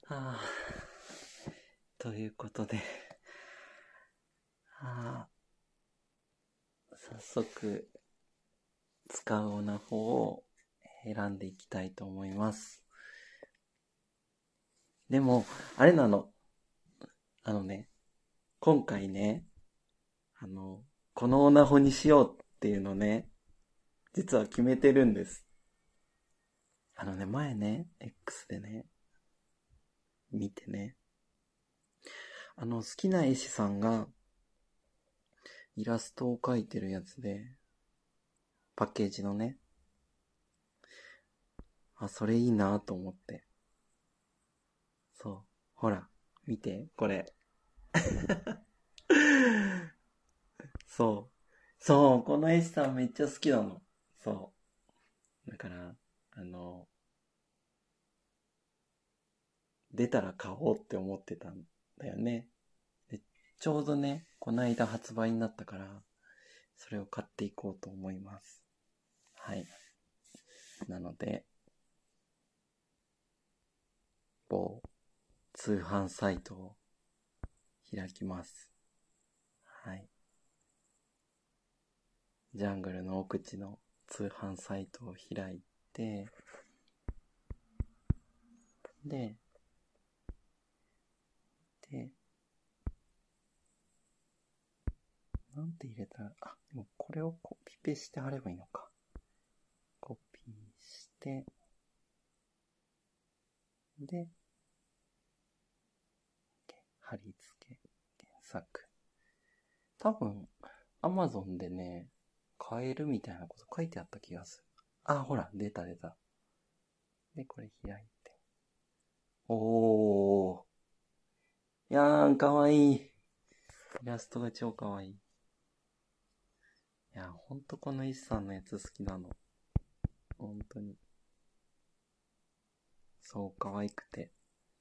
あということで、早速使うオナホを選んでいきたいと思います。でも、あれなの。今回ね、このオナホにしようっていうのね、実は決めてるんです。前ね、X でね、見てね、好きな絵師さんがイラストを描いてるやつで、パッケージのね、それいいなと思って。そう。ほら、見て、これ。そう。そう、この絵師さんめっちゃ好きなの。そう。だから、出たら買おうって思ってたんだよね。で、ちょうどね、この間発売になったから、それを買っていこうと思います。はい。なので、某通販サイトを開きます。はい。ジャングルの奥地の通販サイトを開いて、で、なんて入れたら、でもこれをコピペして貼ればいいのか。コピーして、で、貼り付け、検索。多分、Amazon でね、買えるみたいなこと書いてあった気がする。ほら、出た。で、これ開いて。おー。いやーん、かわいい。イラストが超かわいい。いや、ほんとこのイッさんのやつ好きなの。ほんとに。そう、かわいくて。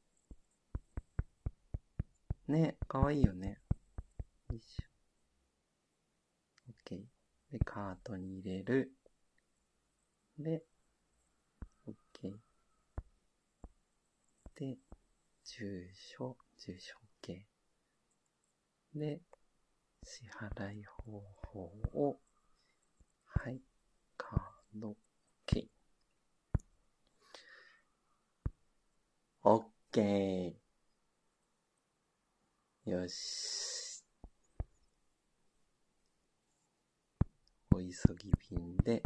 ね、かわいいよね。よいしょ。OK。で、カートに入れる。で、OK。で、住所 OK。で、支払い方法を、はい、カード OK。よし。お急ぎ便で。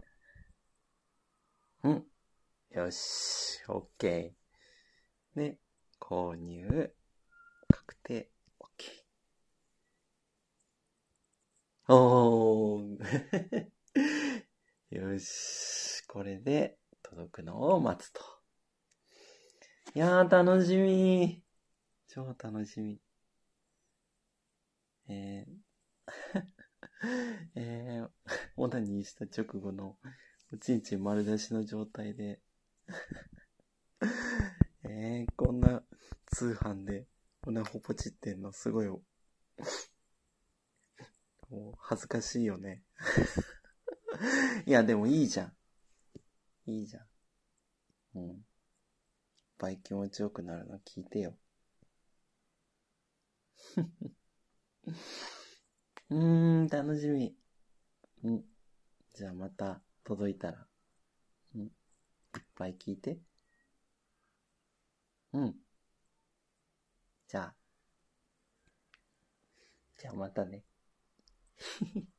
よし。OK。で、購入。確定。OK。おー。よし。これで届くのを待つと。いやー、楽しみ。超楽しみ。オナニーした直後のおちんちん丸出しの状態でこんな通販でオナホポチってんのすごいもう恥ずかしいよね。いやでもいいじゃん。いいじゃん。いっぱい気持ちよくなるの聞いてよ。楽しみ。じゃあまた届いたら、いっぱい聞いて。じゃあまたね。